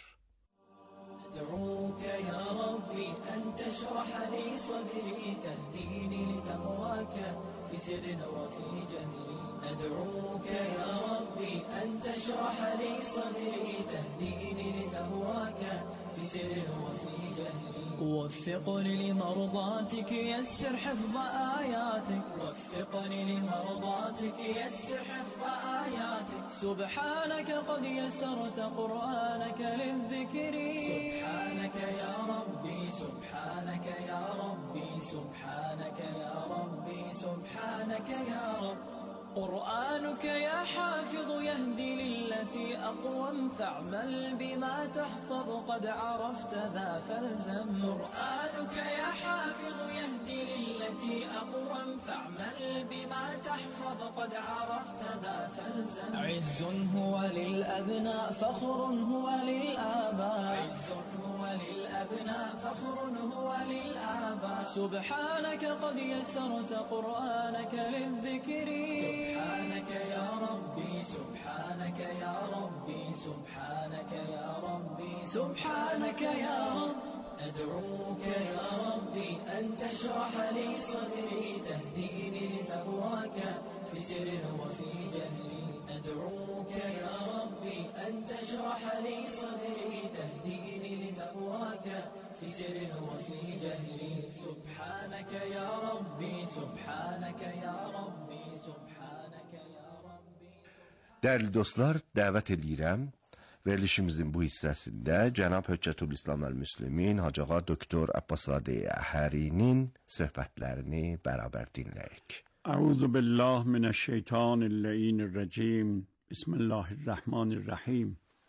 أدعوك يا ربي أن تشرح لي صدري تهديني لتقواك في سر وفي جهري أدعوك يا ربي أن تشرح لي صدري تهديني لتقواك في سر وفي جهري وفقني لمرضاتك يسر حفظ آياتك وفقني لمرضاتك يسر حفظ آياتك سبحانك قد يسرت قرآنك للذكر سبحانك يا ربي سبحانك يا ربي سبحانك يا ربي سبحانك يا رب قرآنك يا حافظ يهدي للتي أقوم فاعمل بما تحفظ قد عرفت ذا فالزم قرآنك يا حافظ يهدي للتي أقوم فاعمل بما تحفظ قد عرفت ذا فالزم عز هو للأبناء فخر هو للآباء عز هو للأبناء فخر هو للآباء سبحانك قد يسرت قرآنك للذكر سبحانك يا ربي سبحانك يا ربي سبحانك يا ربي سبحانك يا رب أدعوك يا ربي أن تشرح لي صدري تهديني لتقواك في سر وفي جهري أدعوك يا ربي أن تشرح لي صدري تهديني لتقواك في سر وفي جهري سبحانك يا ربي سبحانك يا ربي سبحانك يا ربي. Dəyərli dostlar, dəvət edirəm. Verilişimizin bu hissəsində Cənab Höccətülislam Əl-Müslimin Hacıağa Doktor Abbaszadə Əhərinin söhbətlərini bərabər dinləyək. Əuzu billah minəşşeytanirracim. Bismillahirrahmanirrahim.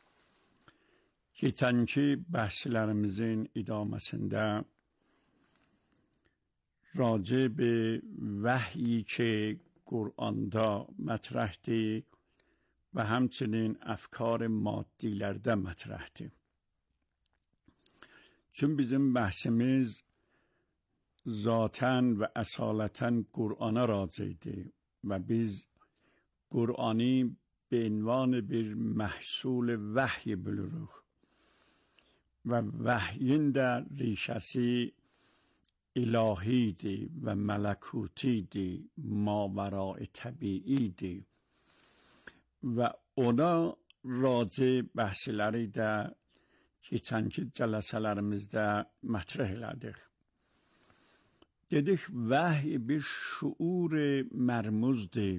Keçənki bəhslərimizin idaməsində raci به وحیی که قرآنda mətrəhdir و همچنین افکار مادیlərdə مطرحdir. چون bizim بحثimiz ذاتن و اصالتن قرآن راجعیdir و biz قرآنی به عنوان bir محصول وحی bilirik و وحیین در ریشسی الهیdir و ملکوتیdir، ماورای طبیعیdir و ona راجع بحثləri də keçənki cəlsələrimizdə mətrəh elədik. Dedik vəhy bir şuur mərmuzdur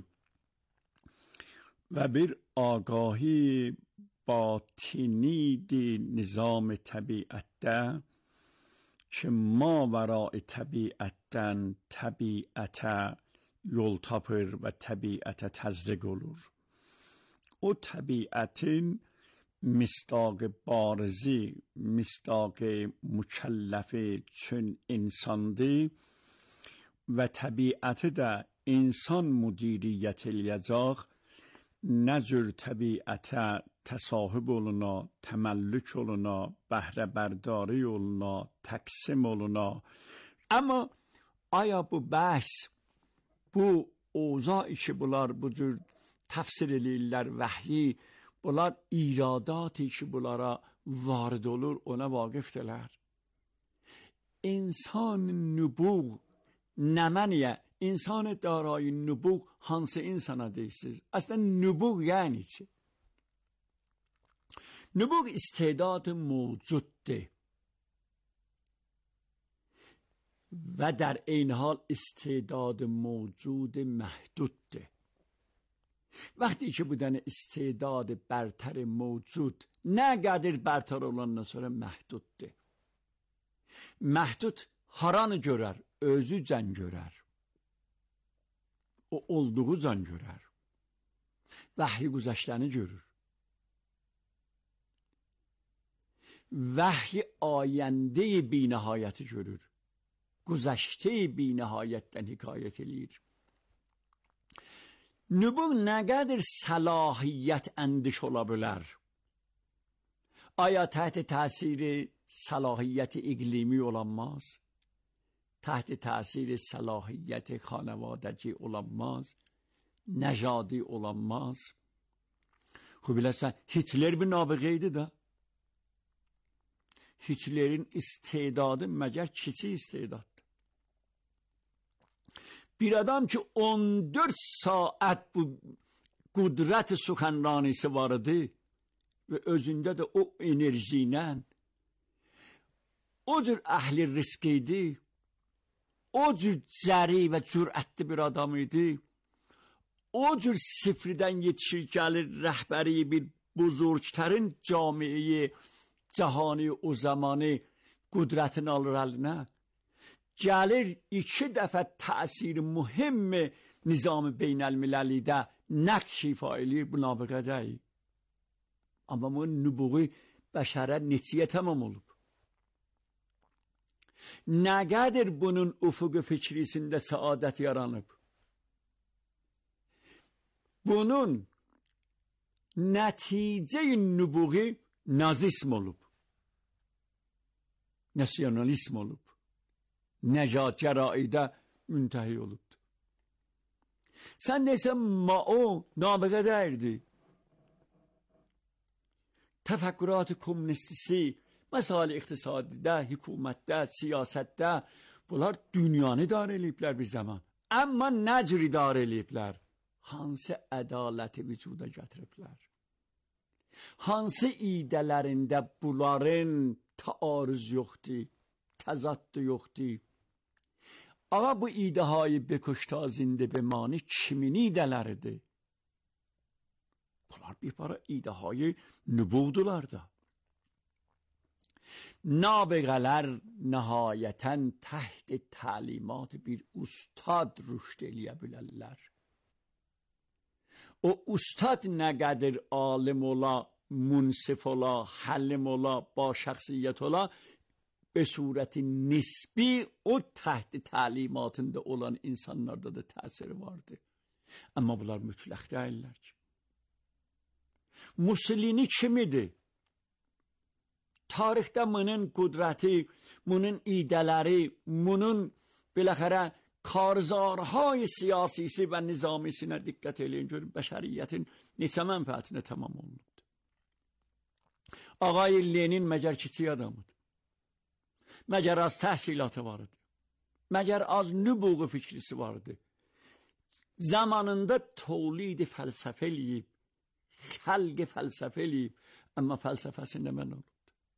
و bir آگاهی باطنی دی نظام طبیعت که ما ورای طبیعتن طبیعت یول tapır و طبیعت تزریق olur. O طبیعتین مصداق بارزی مصداق مکلف چون انساندی و طبیعت ده انسان مدیریت الیجاق نه جور طبیعت تصاحب oluna, تملک oluna, بهره برداری oluna, تقسیم oluna. اما آیا bu بحث bu اوضاعی که bunlar bu cür tefsir eləyirlər vəhyi, bunlar iradati ki bunlara varid olur ona vaqifdirlər. İnsan nübuğ nəməniyə İnsan دارای نبوغ hansı insana deyirsiniz? Aslında nübuğ yani çi? Nübuğ istedadı mevcutdur. و در این حال استعداد موجود محدودdır. وقتی که بودن استعداد برتر موجود نه قدر برتر olandan sonra محدودdur. Məhdud haranı görər? Özü can görər. O olduğu can görər. Vəhyi güzəştəni görür. Vəhyi ayəndə binəhayəti görür. Güzəştə binəhayətdən hikayət eləyir. Nübuğ nə qədər səlahiyyət əndiş ola bilər? Aya təhت təsiri səlahiyyəti iqlimi olanmaz? تحت تأثیر صلاحیت خانوادگی olanmaz, نژادی olanmaz. خب bilirsən, Hitler bir nabıqeydi də. Hitlerin istedadı məgər kiçik istedaddır. Bir adam ki 14 saat bu qudret suxanranisi var idi və özündə də o enerji ilə o cür əhli risk idi. O cür cəri və cürətli bir adam idi. O cür sıfırdan yetişir gəlir rəhbəri bir buzurgtərin camiyi, cahani o zamanı qudrətini alır əlinə. Gəlir 2 dəfə təsiri mühim nizam-ı beynəlmiləlidə nəqş ifa eləyir bu nabıqədəyi. Amma bu nübuğu bəşərə neçiyə tamam olub. Nə qədər bunun ufuqu fikrisində saadət yaranıb? Bunun nəticə-i nübuğu nazism olub. Nasyonalizm olub. Nəcat cəraidə müntəhi olubdur. Sən desən, ma o nabıqədərdi. Təfəkkürat-ı komünistisi, مسائل اقتصادیdə, hükümətdə, siyasətdə bunlar dünyanı idarə eləyiblər bir zaman. Amma nə cür idarə eləyiblər? Hansı ədaləti vücuda gətiriblər? Hansı idələrində bunların taarruz yoxdur, təzaddı yoxdur? Ağa bu idəhay bekuşta zində bemani kimin idələridir? Bunlar bir para idəhay nübuvdular da. نابغه‌lər nəhayətən تحت تعلیمات bir ustad rüşd eləyə bilərlər. O ustad nə qədər alim ola, munsif ola, həlim ola, ba şəxsiyyət ola, به صورت nisbi o تحت تعلیماتında olan insanlarda da təsiri vardı. Amma bunlar mütləq deyirlər ki. Mussolini kim idi? Tarixdə bunun qudrəti, bunun idələri, bunun biləxərə karzarهای siyasisi və nizamisinə diqqət eləyin görün bəşəriyyətin neçə mənfəətinə tamam olunubdur. Ağay Lenin məgər kiçik adamıdır. Məgər az təhsilatı vardı. Məgər az nübuğu fikrisi vardı. Zamanında tolid fəlsəfə eləyib, xəlq fəlsəfə eləyib, amma fəlsəfəsində mən olubdur.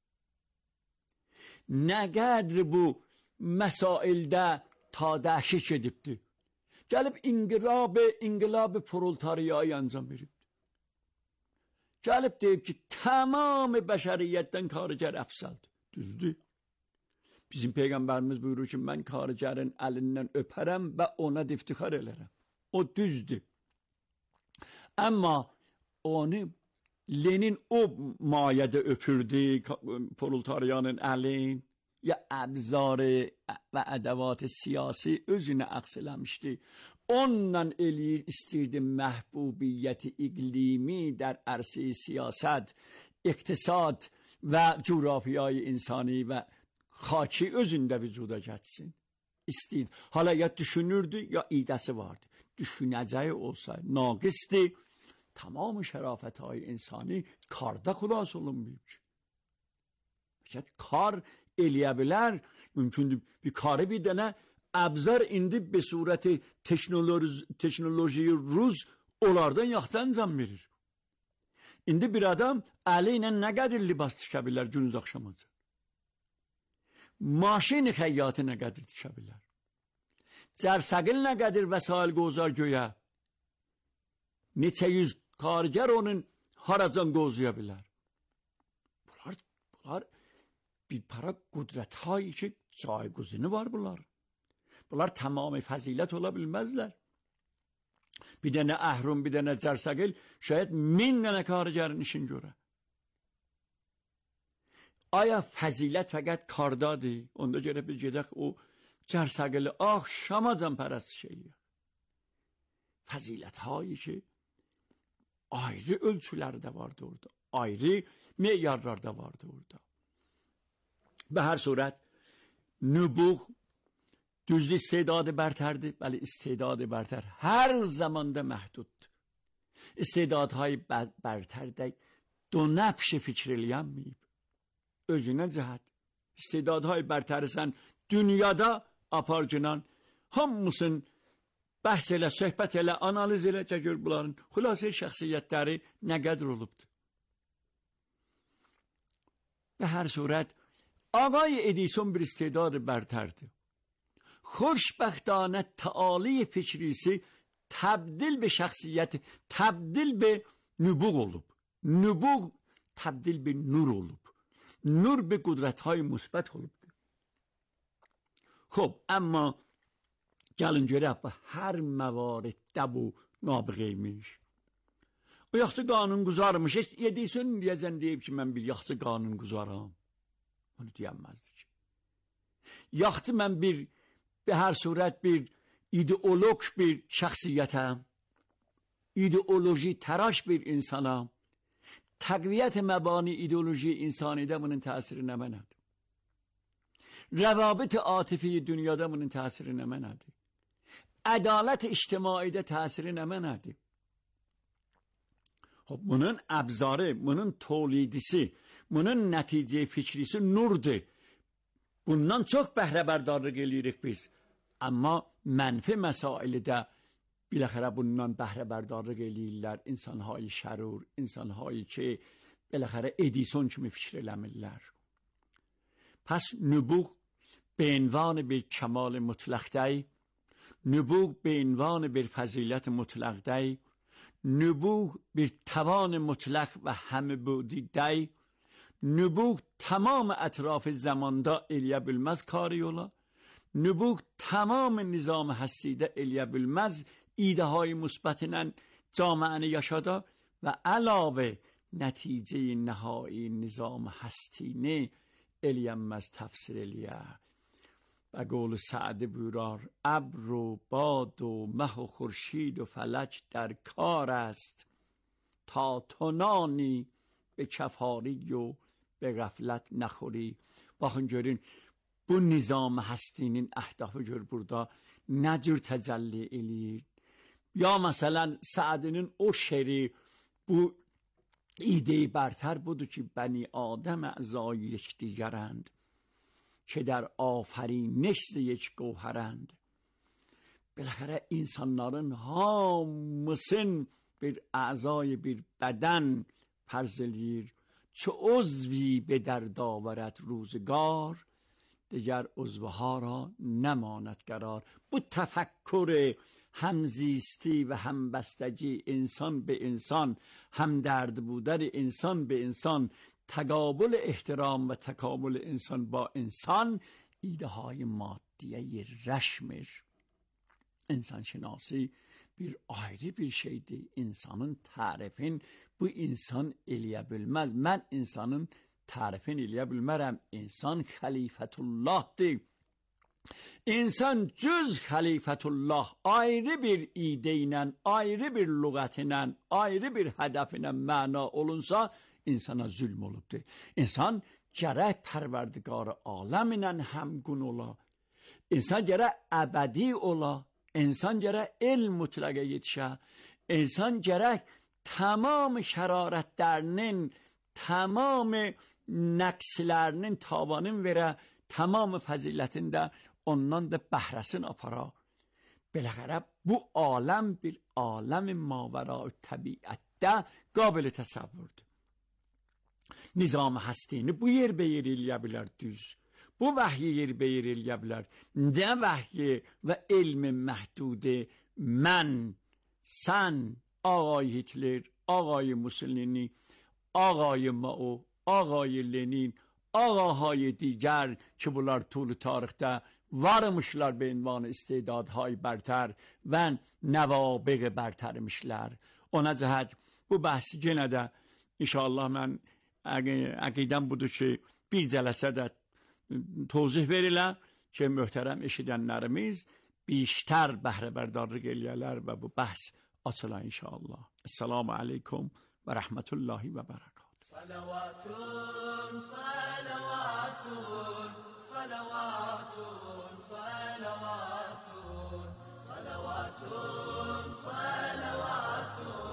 Nə qədri bu məsaildə ta dəşik edibdir. Gəlib inqilab proletariyayı ancam veribdir. Gəlib deyib ki, tamam bəşəriyyətdən xaricər əfsəldir. Düzdür. Bizim Peyğəmbərimiz buyurur ki, mən xaricərin əlindən öpərəm və ona iftixar elərəm. O düzdür. Amma onu Lenin o mayədə öpürdü proletariyanın əlin ya əbzarı və ədəvat siyasi özünə əks eləmişdi. Ondan eləyir istəyirdi məhbubiyyəti iqlimi در عرصه siyasət, iqtisad və coğrafiyayı insani və xaki özündə vücuda getsin. İstəyirdi. Hala ya düşünürdü ya idəsi vardı. Düşünəcəyi olsa naqisdir. Tamam şərafətهای insani karda xulas olunmuyor ki. Kar eləyə bilər. Mümkündür bir karı bir dənə əbzar indi be surəti teknoloji ruz onlardan yaxşı ancam verir. İndi bir adam əli ilə nə qədər libas tikə bilər günüz axşamacı. Maşini xəyyatı nə qədər tikə bilər. Cərsəqil nə qədər vəsail qozar göyə. Neçə yüz kargər onun haracan qozaya bilər. Bunlar bir para qudrəthایی ki cayguzini var bunlar. Bunlar tamamı fəzilət ola bilməzlər. Bir dənə əhrum, bir dənə cərsəqil şayət 1000 dənə kargərin işin görə. Aya fəzilət fəqət kardadır. Onda görə biz gedək o cərsəqili axşamacan pərəstiş eləyək. Fəziləthایی ki ayrı ölçülərdə vardı orada. Ayrı meyarlarda vardı orada. Be her surət, nübuğ düzdür istedadı bərtərdir. Bəli, istedadı bərtər hər zamanda məhduddur. İstedadهای bərtərdə dönəpşi fikr eləyənməyib. Özünə cəhət. İstedadهای bərtəri sən dünyada aparcınan hamısın bəhs elə, söhbət elə, analiz elə ki, gör bunların xülasə şəxsiyyətləri nə qədər olubdur. Be hər surət, Ağay Edison bir istedadı bərtərdir. Xoşbəxtanə taali fikrisi təbdil be şəxsiyyəti, təbdil be nübuğ olub. Nübuğ təbdil be nur olub. Nur be qudrətهای müsbət olubdur. Xob, amma gəlin görək bu hər məvariddə bu nabıqeymiş. O yaxşı qanunguzarmış. Edison deyəcən deyib ki, mən bir yaxşı qanunguzaram. Onu deyənməzdi ki. Yaxşı mən bir hər surət bir ideolog bir şəxsiyyətəm. İdeoloji təraş bir insanam. Təqviyyət məbani ideoloji insanidə bunun təsiri nə mənədir? Rəvabit atifi dünyada bunun təsiri nə mənədir? Ədalət ictimaidə təsiri nə mənədir? Bunun əbzarı, bunun tolidisi, bunun nəticə fikrisi nurdur. Bundan çox bəhrəbərdarlıq eləyirik biz. Amma mənfi məsailidə biləxərə bundan bəhrəbərdarlıq eləyirlər. İnsanhay şərur, insanhay ki, biləxərə Edison kimi fikir eləmirlər. Pəs nübuğ be عنوان bir kəmal mütləqdəy, nübuğ be عنوان bir fəzilət mütləqdəy, nübuğ bir tavan mütləq və həmibudidəy, nübuğ tamam ətrafı zamanda eləyə bilməz kari ola, nübuğ tamam nizam həstidə eləyə bilməz ideهای müsbətlə camiəni yaşada və əlavə nəticə nəhai nizam həstini eləyənməz təfsir eləyə. و قول سعدی بورار ابر و باد و مه و خورشید و فلک در کار است تا تنانی به kefari و به gaflet نخوری. Baxın görün, bu nizam həstinin əhdafı gör burada nə cür təcəlli eləyir. Ya məsələn Sa'dinin o şeri bu ایده برتر budur ki بنی آدم اعضای یکدیگرند که در آفرینش ز یک گوهرند. بالاخره insanların hamısın bir اعضای bir beden فرض eləyir. چه عضوی به درد آورد روزگار دیگر عضوها را نماند قرار. bu tefekkür همزیستی و همبستگی انسان به انسان، همدرد بودن انسان به انسان، تقابل احترام و تکامل انسان با انسان ایده های مادیه رشمir. İnsan şinasi bir ayrı bir şeydir. İnsanın tarifin bu insan eləyə bilməz. Mən insanın tarifin eləyə bilmərəm. İnsan xəlifətullahdır. İnsan cüz xəlifətullah ayrı bir ide ilə, ayrı bir lüğət ilə, ayrı bir hədəf ilə məna olunsa insana zülm olubdur. İnsan gərək pərverdigarı aləm ilə həmgun ola. İnsan gərək əbədi ola. İnsan gərək elm mütləqə yetişə. İnsan gərək tamam şərarətlərinin, tamam nəqslərinin tavanın verə, tamam fəzilətində ondan da bəhrəsini apara. Beləxərə bu aləm bir aləm mavərای təbiətdə qabil təsəvvürdür. Nizam həstini bu yer be yer eləyə bilər düz. Bu vəhyi yer be yer eləyə bilər. Nə vəhyi və elmin məhdudu mən, sən, ağay Hitler, ağay Mussolini, ağay Mao, ağay Lenin, ağaهای دیگر که bunlar طول tarixdə varmışlar به عنوان استعدادهای برتر و نوابغ برترmişlər. Ona cəhət bu bəhsi yenə də inşallah mən əqidəm budur ki bir cələsədə توضیح verirlər ki möhtərəm eşidənlərimiz بیشتر بهره برداری eləyərlər və bu bəhs açılar inşallah. Esselamu aleykum və rəhmətullahi və bərəkatuhu. صلوات صلوات صلوات صلوات صلوات صلوات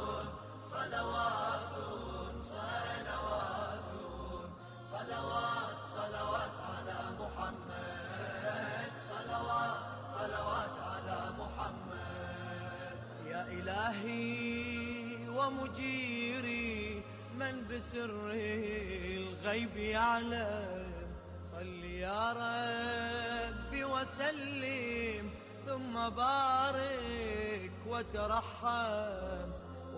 صلوات صلوات صلوات صلوات على محمد صلوات صلوات على محمد. يا إلهي ومجيري من بسر الغيب يعلم صل يا ربي وسلم ثم بارك وترحم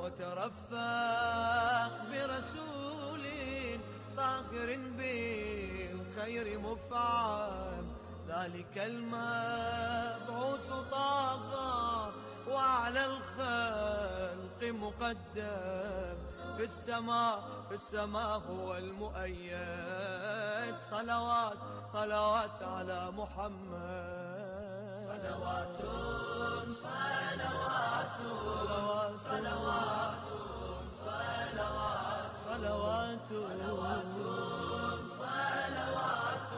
وترفق برسول طاهر بالخير مفعم ذلك المبعوث طه وعلى الخلق مقدم في السماء هو المؤيد. صلوات صلوات على محمد. صلوات صلوات صلوات صلوات صلوات صلوات صلوات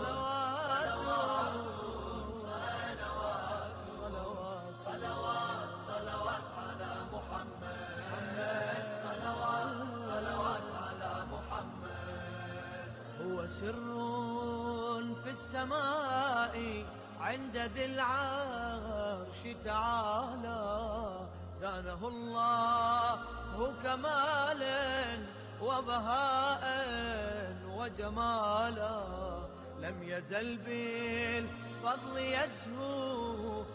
صلوات صلوات على محمد. صلوات على محمد. هو سر في السماء عند ذي العرش تعالى زانه الله كمالا وبهاء وجمالا لم يزل بالفضل يزهو